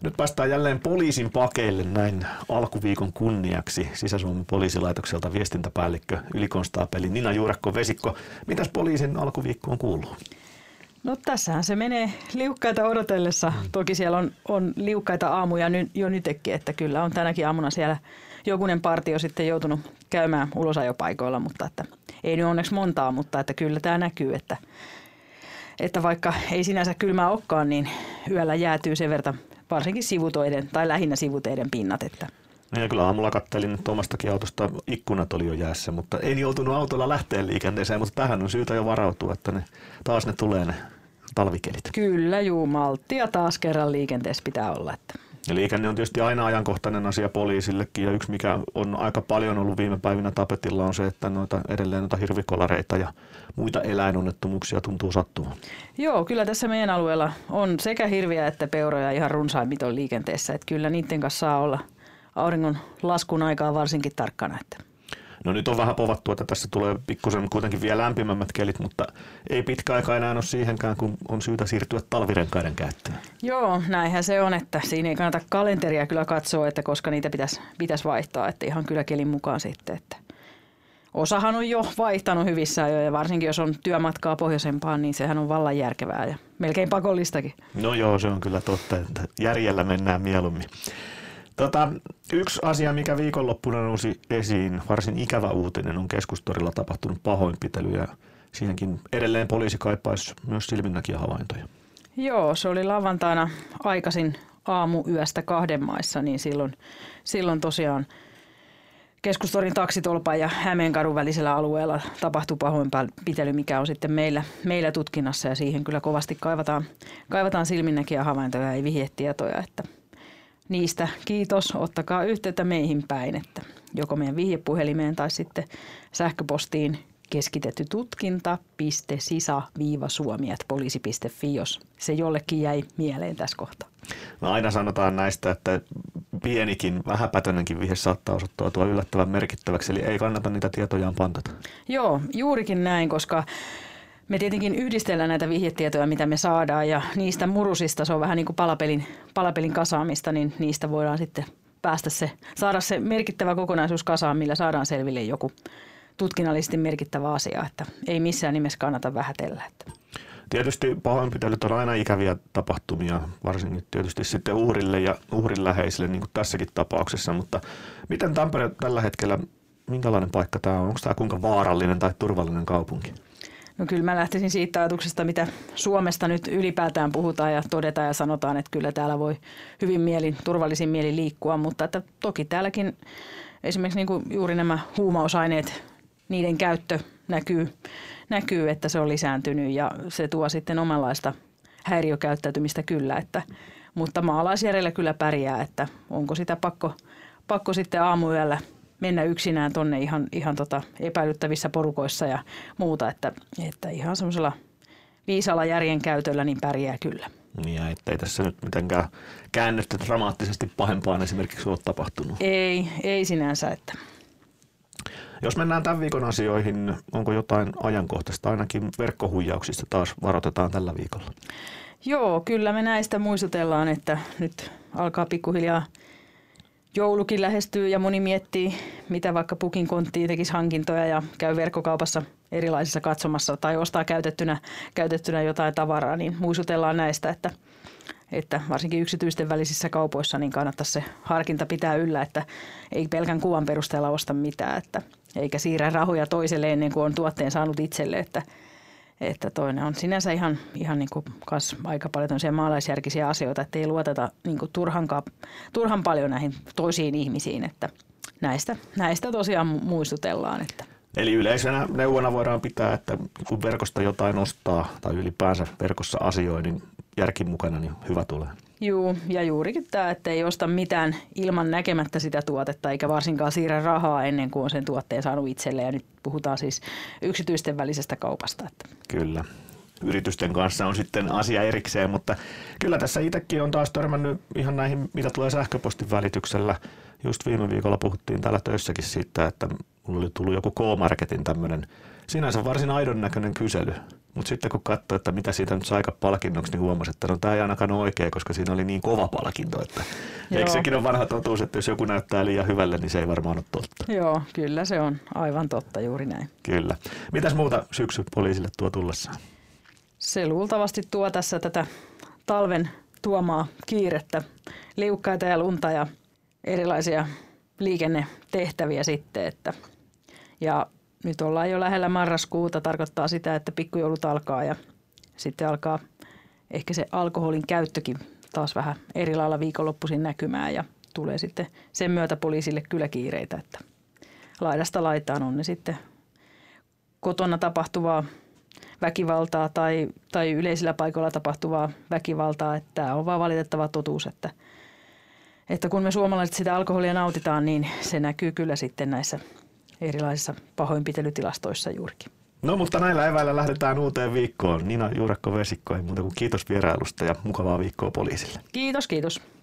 Nyt päästään jälleen poliisin pakeille näin alkuviikon kunniaksi. Sisä-Suomen poliisilaitokselta viestintäpäällikkö ylikonstaapeli Nina Juurakko-Vesikko. Mitäs poliisin alkuviikkoon kuuluu? No tässähän se menee liukkaita odotellessa. Toki siellä on liukkaita aamuja jo nytkin, että kyllä on tänäkin aamuna siellä jokunen partio sitten joutunut käymään ulosajopaikoilla, mutta että ei nyt onneksi montaa, mutta että kyllä tämä näkyy, että vaikka ei sinänsä kylmää olekaan, niin yöllä jäätyy sen verran varsinkin sivutoiden tai lähinnä sivuteiden pinnat. Että. No ja kyllä aamulla kattelin, että omastakin autosta ikkunat oli jo jäässä, mutta ei joutunut autolla lähteä liikenteeseen, mutta tähän on syytä jo varautua, että taas ne tulee ne talvikelit. Kyllä, malttia taas kerran liikenteessä pitää olla. Että. Ja liikenne on tietysti aina ajankohtainen asia poliisillekin, ja yksi mikä on aika paljon ollut viime päivinä tapetilla on se, että edelleen noita hirvikolareita ja muita eläinonnettomuuksia tuntuu sattumaan. Joo, kyllä tässä meidän alueella on sekä hirviä että peuroja ihan runsain miton liikenteessä, että kyllä niiden kanssa saa olla auringon laskun aikaa varsinkin tarkkana. Että. No nyt on vähän povattu, että tässä tulee pikkusen kuitenkin vielä lämpimämmät kelit, mutta ei pitkä aika enää ole siihenkään, kun on syytä siirtyä talvirenkaiden käyttöön. Joo, näinhän se on, että siinä ei kannata kalenteria kyllä katsoa, että koska niitä pitäisi vaihtaa, että ihan kyllä kelin mukaan sitten. Että osahan on jo vaihtanut hyvissä ajoin ja varsinkin jos on työmatkaa pohjoisempaan, niin sehän on vallan järkevää ja melkein pakollistakin. No joo, se on kyllä totta, että järjellä mennään mieluummin. Yksi asia, mikä viikonloppuna nousi esiin, varsin ikävä uutinen, on Keskustorilla tapahtunut pahoinpitely ja siihenkin edelleen poliisi kaipaisi myös silminnäkijähavaintoja. Joo, se oli lauantaina aikaisin aamuyöstä 2 maissa, niin silloin tosiaan Keskustorin taksitolpan ja Hämeenkadun välisellä alueella tapahtui pahoinpitely, mikä on sitten meillä tutkinnassa ja siihen kyllä kovasti kaivataan silminnäkijähavaintoja ja vihjetietoja, että niistä kiitos, ottakaa yhteyttä meihin päin, että joko meidän vihjepuhelimeen tai sitten sähköpostiin keskitetty tutkinta.sisa-suomi@poliisi.fi, jos se jollekin jäi mieleen tässä kohtaa. No aina sanotaan näistä, että pienikin, vähäpätöinenkin vihje saattaa osoittautua yllättävän merkittäväksi, eli ei kannata niitä tietojaan pantata. Joo, juurikin näin, koska me tietenkin yhdistellään näitä vihjetietoja, mitä me saadaan, ja niistä murusista, se on vähän niin kuin palapelin kasaamista, niin niistä voidaan sitten saada se merkittävä kokonaisuus kasaan, millä saadaan selville joku tutkinnallisesti merkittävä asia, että ei missään nimessä kannata vähätellä. Tietysti pahoinpitelyt on aina ikäviä tapahtumia, varsinkin tietysti sitten uhrille ja uhrin läheisille, niin kuin tässäkin tapauksessa, mutta miten Tampere tällä hetkellä, minkälainen paikka tämä on? Onko tämä kuinka vaarallinen tai turvallinen kaupunki? No kyllä mä lähtisin siitä ajatuksesta, mitä Suomesta nyt ylipäätään puhutaan ja todetaan ja sanotaan, että kyllä täällä voi hyvin turvallisin mieli liikkua, mutta että toki täälläkin esimerkiksi niin kuin juuri nämä huumausaineet, niiden käyttö näkyy, että se on lisääntynyt ja se tuo sitten omanlaista häiriökäyttäytymistä kyllä, mutta maalaisjärjellä kyllä pärjää, että onko sitä pakko sitten aamuyöllä mennä yksinään tonne ihan epäilyttävissä porukoissa ja muuta, että ihan semmoisella viisaalla järjen käytöllä niin pärjää kyllä. Ja ettei tässä nyt mitenkään käännyttä dramaattisesti pahempaan esimerkiksi ole tapahtunut. Ei sinänsä. Että. Jos mennään tämän viikon asioihin, onko jotain ajankohtaista? Ainakin verkkohuijauksista taas varoitetaan tällä viikolla. Joo, kyllä me näistä muistutellaan, että nyt alkaa pikkuhiljaa joulukin lähestyy ja moni miettii, mitä vaikka pukin konttiin tekisi hankintoja ja käy verkkokaupassa erilaisissa katsomassa tai ostaa käytettynä jotain tavaraa, niin muistutellaan näistä, että varsinkin yksityisten välisissä kaupoissa niin kannattaisi se harkinta pitää yllä, että ei pelkän kuvan perusteella osta mitään, eikä siirrä rahoja toiselle ennen kuin on tuotteen saanut itselle, että toinen on sinänsä ihan niin kuin aika paljon maalaisjärkisiä asioita, että ei luoteta niin kuin turhan paljon näihin toisiin ihmisiin, että näistä tosiaan muistutellaan. Että. Eli yleisenä neuvona voidaan pitää, että kun verkosta jotain ostaa tai ylipäänsä verkossa asioi, niin järki mukana, niin hyvä tulee. Joo, ja juurikin tämä, että ei osta mitään ilman näkemättä sitä tuotetta, eikä varsinkaan siirrä rahaa ennen kuin on sen tuotteen saanut itselle. Ja nyt puhutaan siis yksityisten välisestä kaupasta. Kyllä. Yritysten kanssa on sitten asia erikseen, mutta kyllä tässä itsekin on taas törmännyt ihan näihin, mitä tulee sähköpostin välityksellä. Just viime viikolla puhuttiin täällä töissäkin siitä, että mulla oli tullut joku K-Marketin tämmöinen sinänsä varsin aidon näköinen kysely Mutta sitten kun katsoi, että mitä siitä nyt sai palkinnoksi, niin huomasi, että no tämä ei ainakaan ole oikein, koska siinä oli niin kova palkinto. Että eikö sekin ole vanha totuus, että jos joku näyttää liian hyvälle, niin se ei varmaan ole totta. Joo, kyllä se on aivan totta, juuri näin. Kyllä. Mitäs muuta syksy poliisille tuo tullessaan? Se luultavasti tuo tässä tätä talven tuomaa kiirettä, liukkaita ja lunta ja erilaisia liikennetehtäviä sitten. Ja nyt ollaan jo lähellä marraskuuta, tarkoittaa sitä, että pikkujoulut alkaa ja sitten alkaa ehkä se alkoholin käyttökin taas vähän eri lailla viikonloppuisin näkymään ja tulee sitten sen myötä poliisille kyllä kiireitä, että laidasta laitaan on ne sitten kotona tapahtuvaa väkivaltaa tai yleisillä paikoilla tapahtuvaa väkivaltaa, että tämä on vaan valitettava totuus, että kun me suomalaiset sitä alkoholia nautitaan, niin se näkyy kyllä sitten näissä erilaisissa pahoinpitelytilastoissa juurikin. No mutta näillä eväillä lähdetään uuteen viikkoon. Nina Juurakko-Vesikko, ei muuta kuin kiitos vierailusta ja mukavaa viikkoa poliisille. Kiitos, kiitos.